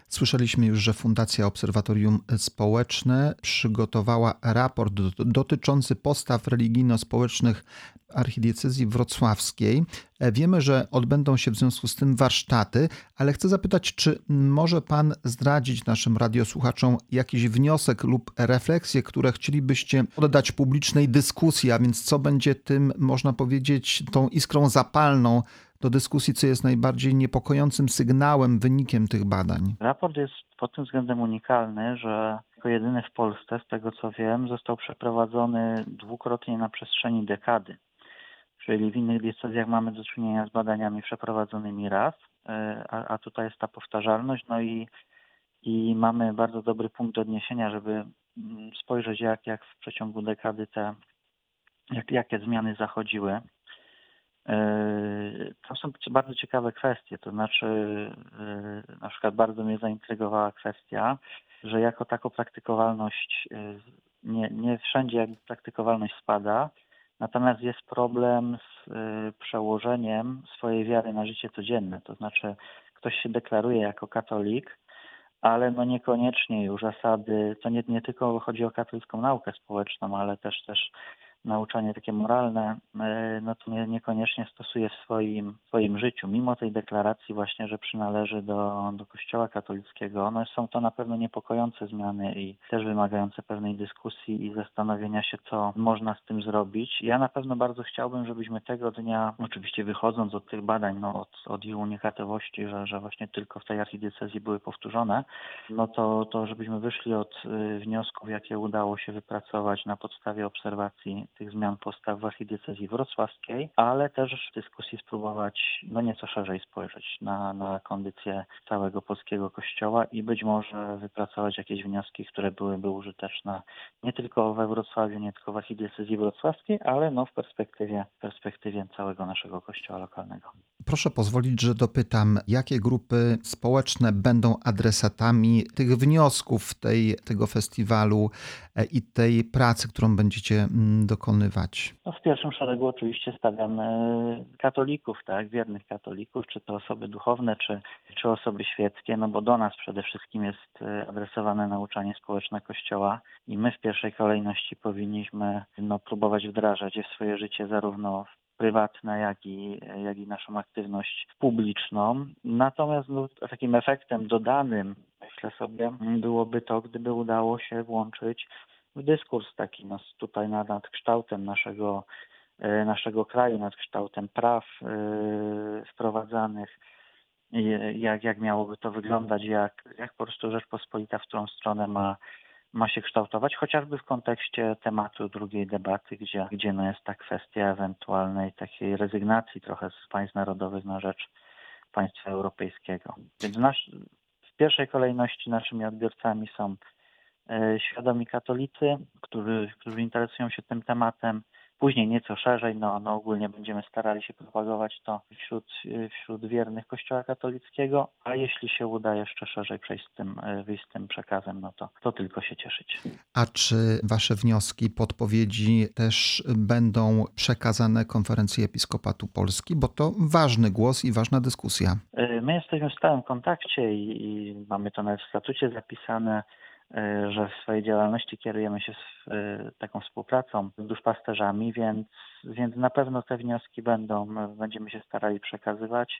Słyszeliśmy już, że Fundacja Obserwatorium Społeczne przygotowała raport dotyczący postaw religijno-społecznych archidiecezji wrocławskiej. Wiemy, że odbędą się w związku z tym warsztaty, ale chcę zapytać, czy może Pan zdradzić naszym radiosłuchaczom jakiś wniosek lub refleksję, które chcielibyście oddać publicznej dyskusji, a więc co będzie tym, można powiedzieć, tą iskrą zapalną do dyskusji, co jest najbardziej niepokojącym sygnałem, wynikiem tych badań? Raport jest pod tym względem unikalny, że jako jedyny w Polsce, z tego co wiem, został przeprowadzony dwukrotnie na przestrzeni dekady. Czyli w innych diecezjach mamy do czynienia z badaniami przeprowadzonymi raz, a tutaj jest ta powtarzalność, no i mamy bardzo dobry punkt odniesienia, żeby spojrzeć jak w przeciągu dekady jakie zmiany zachodziły. To są bardzo ciekawe kwestie, to znaczy na przykład bardzo mnie zaintrygowała kwestia, że jako tako praktykowalność, nie wszędzie jakby praktykowalność spada, natomiast jest problem z przełożeniem swojej wiary na życie codzienne, to znaczy ktoś się deklaruje jako katolik, ale no niekoniecznie już zasady, to nie tylko chodzi o katolicką naukę społeczną, ale też nauczanie takie moralne, no to niekoniecznie stosuje w swoim życiu, mimo tej deklaracji właśnie, że przynależy do Kościoła katolickiego. No są to na pewno niepokojące zmiany i też wymagające pewnej dyskusji i zastanowienia się, co można z tym zrobić. Ja na pewno bardzo chciałbym, żebyśmy tego dnia, oczywiście wychodząc od tych badań, no od ich unikatowości, że właśnie tylko w tej archidiecezji były powtórzone, no to żebyśmy wyszli od wniosków, jakie udało się wypracować na podstawie obserwacji tych zmian postaw w archidiecezji wrocławskiej, ale też w dyskusji spróbować nieco szerzej spojrzeć na kondycję całego polskiego Kościoła i być może wypracować jakieś wnioski, które byłyby użyteczne nie tylko we Wrocławiu, nie tylko w archidiecezji wrocławskiej, ale w perspektywie całego naszego Kościoła lokalnego. Proszę pozwolić, że dopytam, jakie grupy społeczne będą adresatami tych wniosków tego festiwalu i tej pracy, którą będziecie dokonywać? W pierwszym szeregu oczywiście stawiamy katolików, tak, wiernych katolików, czy to osoby duchowne, czy osoby świeckie, bo do nas przede wszystkim jest adresowane nauczanie społeczne Kościoła i my w pierwszej kolejności powinniśmy próbować wdrażać je w swoje życie zarówno prywatne, jak i naszą aktywność publiczną. Natomiast takim efektem dodanym, myślę sobie, byłoby to, gdyby udało się włączyć w dyskurs taki tutaj nad kształtem naszego kraju, nad kształtem praw wprowadzanych, jak miałoby to wyglądać, jak po prostu Rzeczpospolita w którą stronę ma się kształtować, chociażby w kontekście tematu drugiej debaty, gdzie jest ta kwestia ewentualnej takiej rezygnacji trochę z państw narodowych na rzecz państwa europejskiego. Więc w pierwszej kolejności naszymi odbiorcami są świadomi katolicy, którzy interesują się tym tematem. Później nieco szerzej, ogólnie będziemy starali się propagować to wśród wiernych Kościoła katolickiego, a jeśli się uda jeszcze szerzej wyjść z tym przekazem, to tylko się cieszyć. A czy Wasze wnioski, podpowiedzi też będą przekazane Konferencji Episkopatu Polski? Bo to ważny głos i ważna dyskusja. My jesteśmy w stałym kontakcie i mamy to nawet w statucie zapisane, że w swojej działalności kierujemy się taką współpracą z duszpasterzami, więc na pewno te wnioski będziemy się starali przekazywać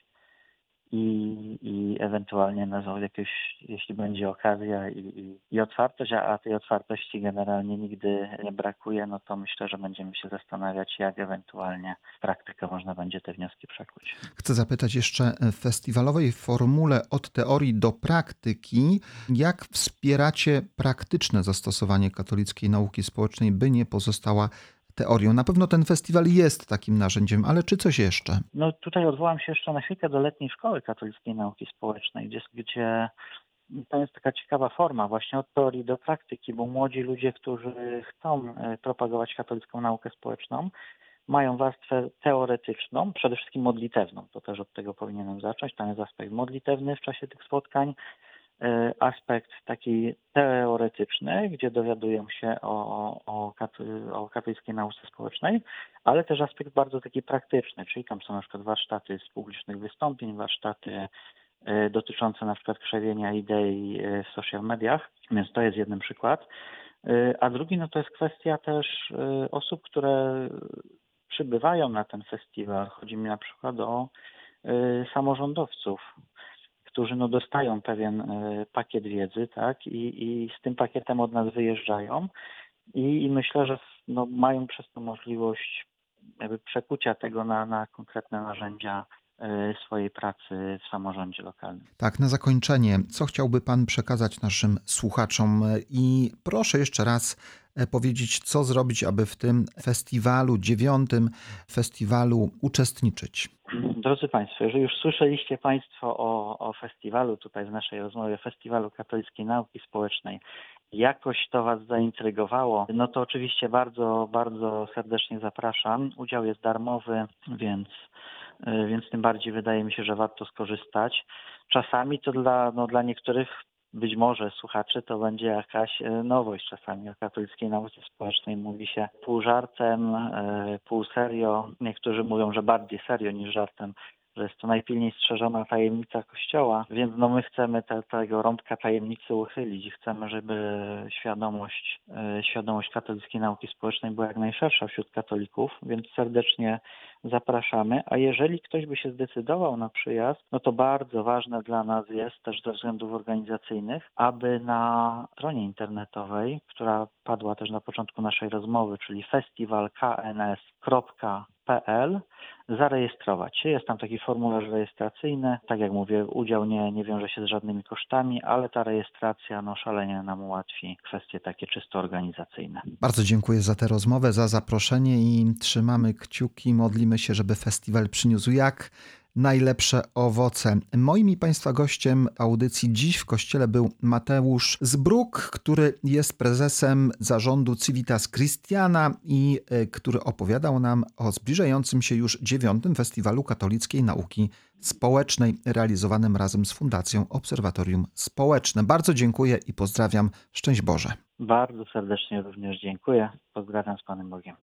i ewentualnie jeśli będzie okazja i otwartość, a tej otwartości generalnie nigdy nie brakuje, to myślę, że będziemy się zastanawiać, jak ewentualnie w praktykę można będzie te wnioski przekuć. Chcę zapytać jeszcze w festiwalowej formule od teorii do praktyki, jak wspieracie praktyczne zastosowanie katolickiej nauki społecznej, by nie pozostała teorią? Na pewno ten festiwal jest takim narzędziem, ale czy coś jeszcze? Tutaj odwołam się jeszcze na chwilkę do Letniej Szkoły Katolickiej Nauki Społecznej, gdzie to jest taka ciekawa forma właśnie od teorii do praktyki, bo młodzi ludzie, którzy chcą propagować katolicką naukę społeczną, mają warstwę teoretyczną, przede wszystkim modlitewną. To też od tego powinienem zacząć. Tam jest aspekt modlitewny w czasie tych spotkań, aspekt taki teoretyczny, gdzie dowiadują się o katolickiej nauce społecznej, ale też aspekt bardzo taki praktyczny, czyli tam są na przykład warsztaty z publicznych wystąpień, warsztaty dotyczące na przykład krzewienia idei w social mediach, więc to jest jeden przykład. A drugi to jest kwestia też osób, które przybywają na ten festiwal. Chodzi mi na przykład o samorządowców, którzy dostają pewien pakiet wiedzy, tak, i z tym pakietem od nas wyjeżdżają i myślę, że mają przez to możliwość jakby przekucia tego na konkretne narzędzia swojej pracy w samorządzie lokalnym. Tak, na zakończenie, co chciałby Pan przekazać naszym słuchaczom i proszę jeszcze raz powiedzieć, co zrobić, aby w tym festiwalu, 9. festiwalu uczestniczyć. Drodzy Państwo, jeżeli już słyszeliście Państwo o festiwalu, tutaj w naszej rozmowie, Festiwalu Katolickiej Nauki Społecznej, jakoś to Was zaintrygowało, to oczywiście bardzo, bardzo serdecznie zapraszam. Udział jest darmowy, więc tym bardziej wydaje mi się, że warto skorzystać. Czasami to dla niektórych być może słuchaczy to będzie jakaś nowość. Czasami o katolickiej nauce społecznej mówi się pół żartem, pół serio. Niektórzy mówią, że bardziej serio niż żartem, że jest to najpilniej strzeżona tajemnica Kościoła, więc my chcemy tego rąbka tajemnicy uchylić i chcemy, żeby świadomość katolickiej nauki społecznej była jak najszersza wśród katolików, więc serdecznie zapraszamy. A jeżeli ktoś by się zdecydował na przyjazd, to bardzo ważne dla nas jest też ze względów organizacyjnych, aby na stronie internetowej, która padła też na początku naszej rozmowy, czyli festiwalkns.pl, zarejestrować się. Jest tam taki formularz rejestracyjny. Tak jak mówię, udział nie wiąże się z żadnymi kosztami, ale ta rejestracja szalenie nam ułatwi kwestie takie czysto organizacyjne. Bardzo dziękuję za tę rozmowę, za zaproszenie i trzymamy kciuki, modlimy się, żeby festiwal przyniósł jak najlepsze owoce. Moim i Państwa gościem audycji Dziś w Kościele był Mateusz Zbruk, który jest prezesem zarządu Civitas Christiana i który opowiadał nam o zbliżającym się już 9. Festiwalu Katolickiej Nauki Społecznej, realizowanym razem z Fundacją Obserwatorium Społeczne. Bardzo dziękuję i pozdrawiam. Szczęść Boże. Bardzo serdecznie również dziękuję. Pozdrawiam z Panem Bogiem.